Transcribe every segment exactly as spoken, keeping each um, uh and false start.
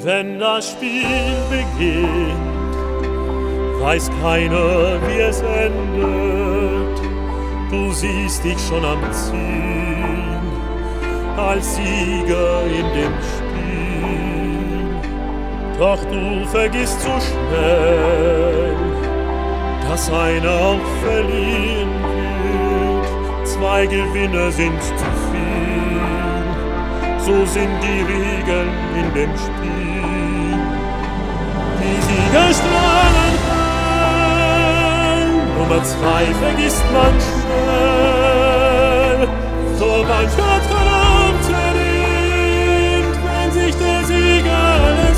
Wenn das Spiel beginnt, weiß keiner, wie es endet. Du siehst dich schon am Ziel, als Sieger in dem Spiel. Doch du vergisst so schnell, dass einer auch verlieren wird. Zwei Gewinner sind zu viel, so sind die Regeln in dem Spiel. Die Sieger strahlen hell, Nummer zwei vergisst man schnell. So mancher Traum zerrinnt, wenn sich der Sieger alles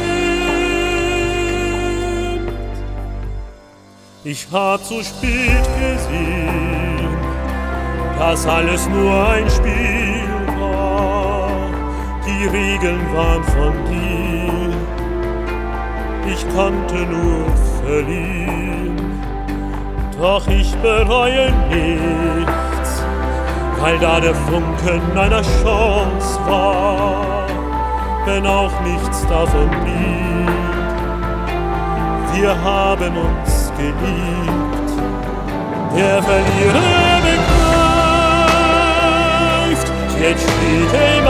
nimmt. Ich hab zu spät gesehen, dass alles nur ein Spiel war. Die Regeln waren von dir, ich konnte nur verlieren. Doch ich bereue nichts, weil da der Funken einer Chance war, wenn auch nichts davon blieb. Wir haben uns geliebt, der Verlierer begreift, jetzt steht er ihm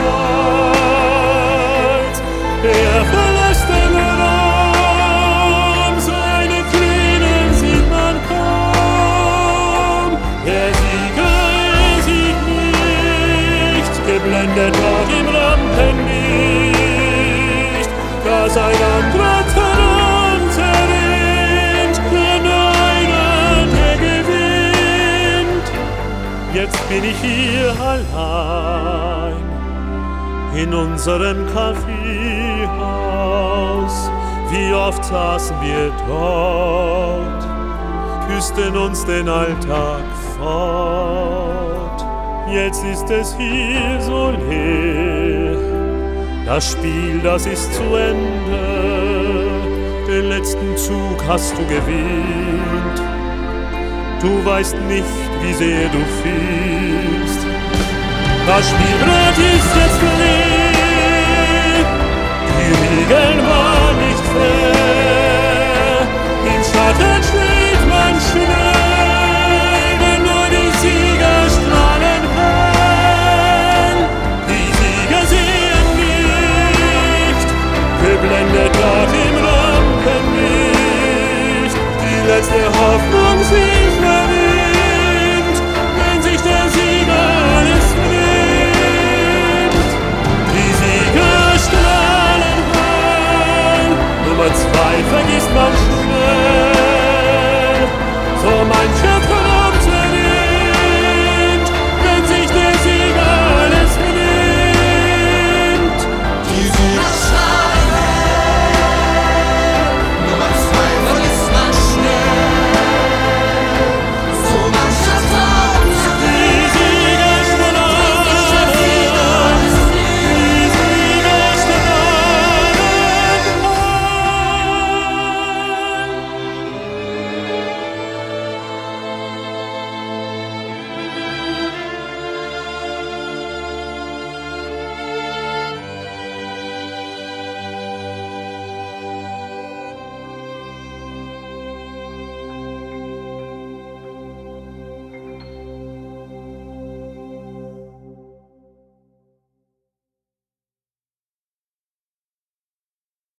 abseits, er verlässt den Raum, seine Tränen sieht man kaum. Der Sieger, er sieht nicht, geblendet dort im Rampenlicht, dass ein anderer Traum zerrinnt, denn einer, der gewinnt. Jetzt bin ich hier allein in unserem Kaffeehaus. Wie oft saßen wir dort, küssten uns den Alltag fort. Jetzt ist es hier so leer, das Spiel, das ist zu Ende. Den letzten Zug hast du gewählt, du weißt nicht, wie sehr du fehlst. Das Spielbrett ist jetzt leer, die Regeln waren